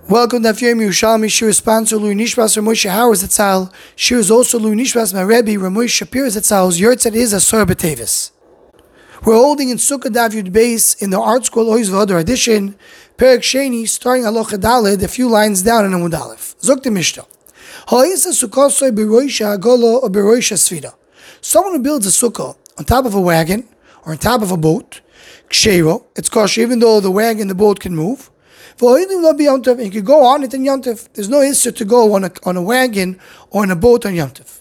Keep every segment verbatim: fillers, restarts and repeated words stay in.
Welcome to Daf Yomi Yerushalmi. Shir is sponsored Lui Nishbas Ramosh Howard Zatzal. Shir is also Lui Nishbas my Rebbe Ramosh Shapir Zatzal's Yurtzat is Asor B'Tevis. We're holding in Sukkah Daf Yud Beis in the Art School Oiz V'Odor edition, Perek Sheni, starting Alocha Daled, a few lines down in Amud Aleph. Zok the Mishnah. Ha'isa Sukkosoi B'Roisha Agolo or B'Roisha Sfida. Someone who builds a sukkah on top of a wagon or on top of a boat, Kshero, it's kosher even though the wagon, the boat can move. And you can go on it in Yontif. There's no issue to go on a, on a wagon or on a boat on Yontif.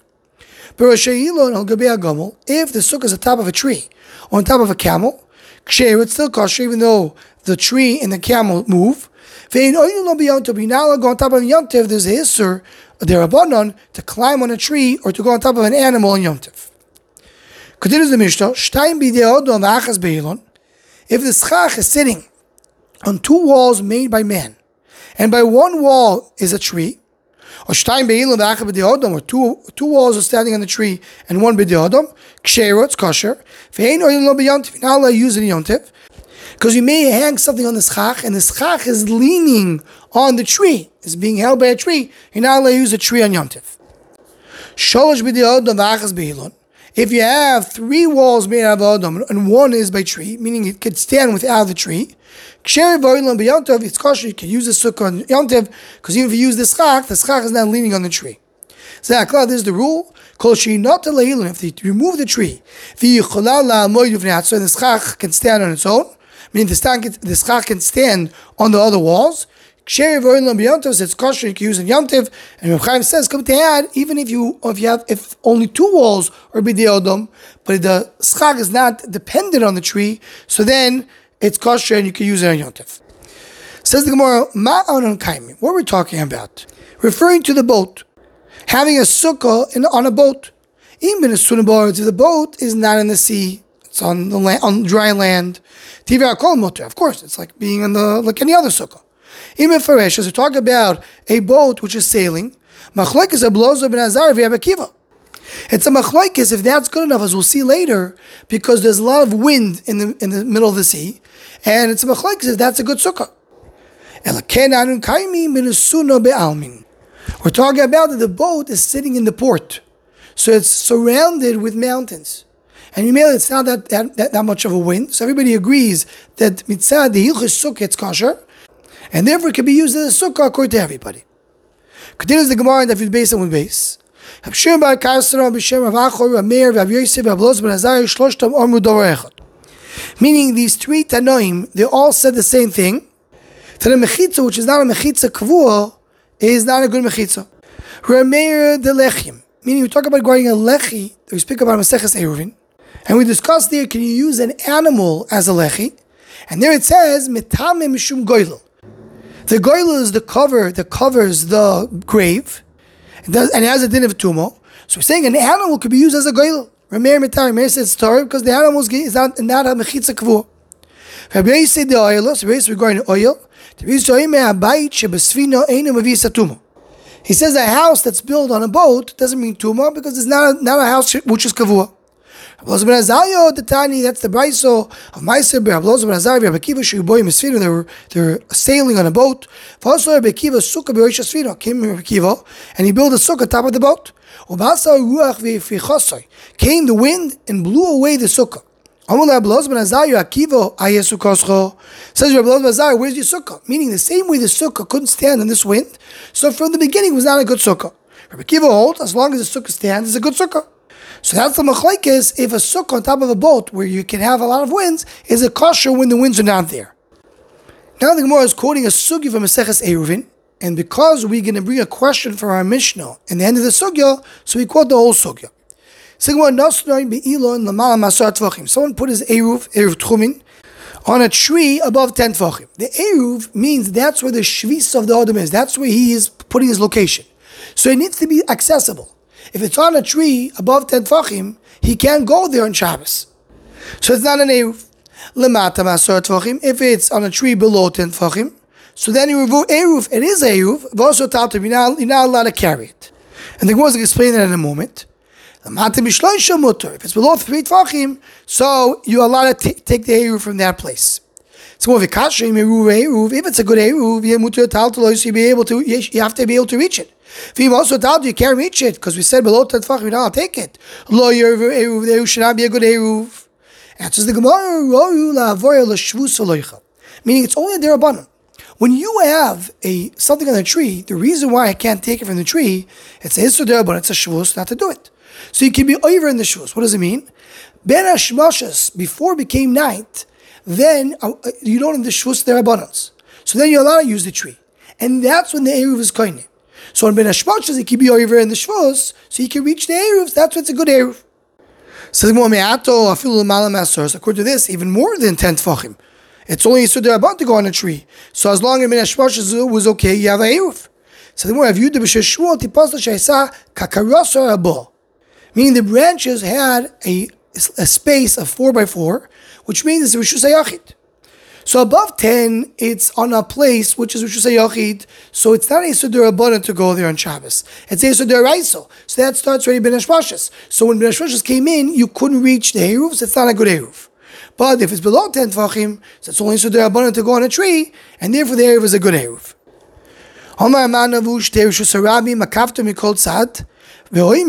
If the sukkah is on top of a tree or on top of a camel, it's still kosher even though the tree and the camel move. You're not allowed to go on top of Yontif. There's a issue, derabanan, to climb on a tree or to go on top of an animal on Yontif. Continues the Mishnah. If the schach is sitting on two walls made by man, and by one wall is a tree, or or two, two walls are standing on the tree, and one b'di'odom, kshero, it's kosher. You're not allowed to use it in Yontif, because you may hang something on the schach, and the schach is leaning on the tree, is being held by a tree. You're not allowed to use a tree on Yontif. Sholosh b'di'odom v'achas be'ilon. If you have three walls made out of Adam and one is by tree, meaning it could stand without the tree, it's kosher, you can use the sukkah on Yontif, because even if you use the schach, the schach is not leaning on the tree. So this is the rule. If you remove the tree, the schach can stand on its own, meaning the schach can stand on the other walls. It's kosher, you can use in Yontif, and Reb Chaim says, come to add, even if you if you have if only two walls are b'di'odom, but the schach is not dependent on the tree, so then it's kosher and you can use it on Yontif. Says the Gemara, Ma'anon kaimi. What are we talking about? Referring to the boat, having a sukkah in, on a boat. Even if the boat is not in the sea, it's on the land, on dry land. Of course, it's like being on the like any other sukkah. Even for as we talk about a boat which is sailing, machlokes a blozo ben Azar v'Rabbi Akiva. It's a machlokes if that's good enough, as we'll see later, because there's a lot of wind in the in the middle of the sea, and it's a machlokes if that's a good sukkah. We're talking about that the boat is sitting in the port, so it's surrounded with mountains, and you know it's not that that, that, that much of a wind. So everybody agrees that mitzad the hilchos sukkah it's kosher. And therefore it can be used as a sukkah according to everybody. Continues the Gemara in Daf Yud Beis and Beis. Meaning these three Tanoim, they all said the same thing. That a mechitza, which is not a mechitza kavua, is not a good mechitza. Rameir de lechim. Meaning we talk about growing a lechi, we speak about Maseches Eruvin. And we discussed there, can you use an animal as a lechi? And there it says, Metame mishum goylel. The goyla is the cover that covers the grave, and, does, and it has a din of tumo. So we're saying an animal could be used as a goyla. Rameir Mitar, Rameir says Torah because the animal is not, not a mechitza kavua. Rabbi said the oil, so Rabbi regarding oil. He says a house that's built on a boat doesn't mean tuma because it's not a, not a house which is kavua. That's the braiso of Meiser Rabbi ben Azar Rabbi Akiva Shuboy Mesfira. They were they were sailing on a boat. Also Rabbi Akiva sukkah b'Rosh Hasfira came Rabbi Akiva and he built a sukkah on top of the boat. Came the wind and blew away the sukkah. Says Rabbi ben Azar, where's your sukkah? Meaning the same way the sukkah couldn't stand in this wind, so from the beginning it was not a good sukkah. Rabbi Akiva holds as long as the sukkah stands, it's a good sukkah. So that's the machlekes, if a sukkah on top of a boat where you can have a lot of winds is a kosher when the winds are not there. Now the Gemara is quoting a sugya from Maseches Eruvin, and because we're going to bring a question for our Mishnah in the end of the sugya, so we quote the whole sugya. Someone put his eruv, eruv tchumin, on a tree above ten tefachim. The eruv means that's where the shvis of the Adam is. That's where he is putting his location. So it needs to be accessible. If it's on a tree above ten tefachim, he can't go there on Shabbos. So it's not an eruv. Lemata masor tefachim. If it's on a tree below ten tefachim, so then you remove eruv. It is eruv. Also, you're not, you're not allowed to carry it. And the Gemara will explain that in a moment. If it's below three tefachim, so you're allowed to t- take the eruv from that place. So more vikasha eruv eruv. If it's a good eruv, you mutar taltalo, so you be able to. You have to be able to reach it. If you also taltal, you can't reach it because we said below ten tefachim, you don't take it. Lo eruv eruv. There should not be a good eruv. Answers the Gemara. Meaning it's only a derabanan. When you have a something on the tree, the reason why I can't take it from the tree, it's a hisur derabanan. It's a shvus not to do it. So you can be over in the shvus. What does it mean? Ben hashmashas, before it became night, then uh, you don't have the shvus derabanans. So then you're allowed to use the tree. And that's when the eruv is koine. So in ben hashmashas, it can be over in the shvus, so you can reach the eruvs. That's what's a good eruv. So according to this, even more than ten tefachim. It's only so they're about to go on a tree. So as long as ben hashmashas was okay, you have a eruv. So the more have you the b'sheshua tipasla sheisa kakarasa rabo. Meaning the branches had a, a space of four by four, which means it's Rishus HaYachid. So above ten, it's on a place which is Rishus HaYachid, so it's not a Sudar Rabbanan to go there on Shabbos. It's a Sudar Raiso. So that starts already Ben Hashmashas. So when Ben Hashmashas came in, you couldn't reach the Eruv, so it's not a good Eruv. But if it's below ten Tvachim, so it's only Sudar Rabbanan to go on a tree, and therefore the Eruv is a good Eruv. Omar Manavush Terishus Harabi Makafta Mikol Tzad. Meaning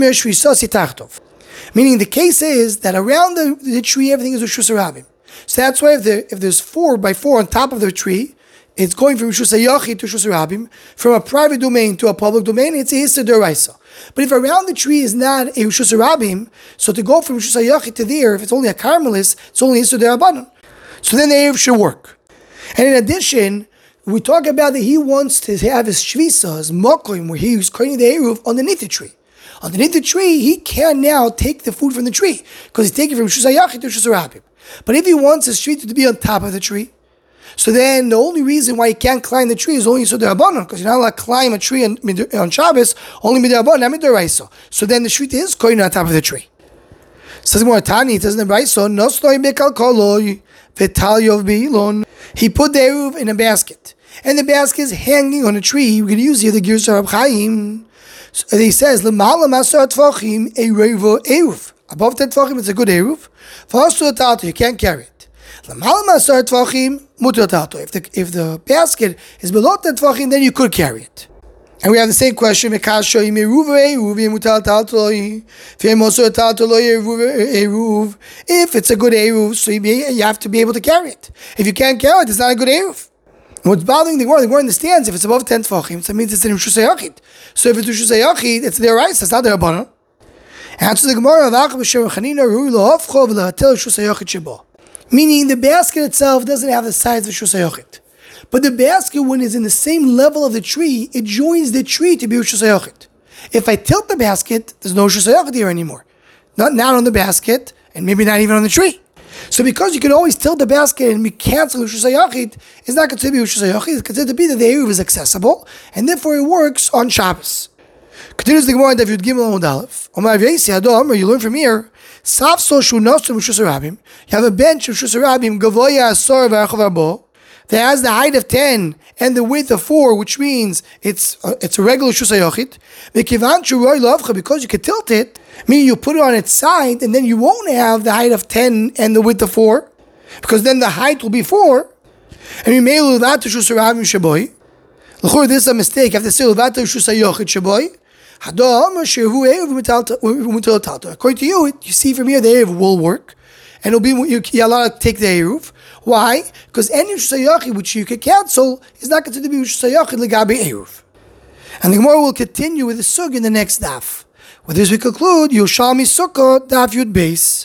the case is that around the, the tree everything is Rishus Harabim. So that's why if, there, if there's four by four on top of the tree, it's going from Rishus HaYachid to Rishus Harabim, from a private domain to a public domain, it's a Hisur D'Oraisa. But if around the tree is not a Rishus Harabim, so to go from Rishus HaYachid to there, if it's only a Carmelis, it's only Hisur D'Rabanan. So then the Eruv should work. And in addition, we talk about that he wants to have his Shvisa, his Mokoim, where he's cutting the Eruv underneath the tree. Underneath the tree, he can now take the food from the tree because he's taking from Rishus HaYachid to Rishus Harabim. But if he wants his tree to be on top of the tree, so then the only reason why he can't climb the tree is only so D'Rabbanan, because you're not allowed to climb a tree on, on Shabbos, only D'Rabbanan, not D'Oraisa. So then the shvita is going on top of the tree. Says more Tani, it says in the Brayso, Nosnoi bekalkoloi v'talyov beilon. He put the eruv in a basket, and the basket is hanging on a tree. We're going to use here the Girsa Rab Chaim. So he says, L'mala masar tvachim erevo eruv. Above ten tvachim, it's a good eruv. V'asu tato, you can't carry it. L'mala masar tvachim mutar tato. If the if the basket is below ten tvachim, then you could carry it. And we have the same question. If it's a good eruv, so you have to be able to carry it. If you can't carry it, it's not a good eruv. What's bothering the Gemara, the Gemara understands if it's above ten tefachim, so that means it's in Rishus HaYachid. So if it's Rishus HaYachid, it's their rights, it's not their Rabbanan. Answer the Gemara, meaning the basket itself doesn't have the size of Rishus HaYachid. But the basket, when it's in the same level of the tree, it joins the tree to be Rishus HaYachid. If I tilt the basket, there's no Rishus HaYachid here anymore. Not, not on the basket, and maybe not even on the tree. So because you can always tilt the basket and be cancel Rishus HaYachid, it's not considered to be Rishus HaYachid, it's considered to be that the eruv is accessible, and therefore it works on Shabbos. Continues the Gemara in David Gimel Amud Aleph. Omar Avyeisi Adom, you learn from here, Safso Shu Nosum Rishus Harabim. You have a bench of Rishus Harabim, Gavoya Asor V'Achav Arbo, that has the height of ten and the width of four, which means it's uh, it's a regular Rishus HaYachid. Because you can tilt it, meaning you put it on its side, and then you won't have the height of ten and the width of four, because then the height will be four. And you may lose that to Rishus Harabim Shaboy. This is a mistake. You have to say that to Rishus HaYachid Shaboy. According to you, you see from here the eruv will work, and it'll be you're allowed to take the eruv. Why? Because any Rishus HaYachid which you can cancel is not considered to be Rishus HaYachid legabe eruv. And the Gemara will continue with the sug in the next daf. With this we conclude Yerushalmi Sukkot daf Yud Beis.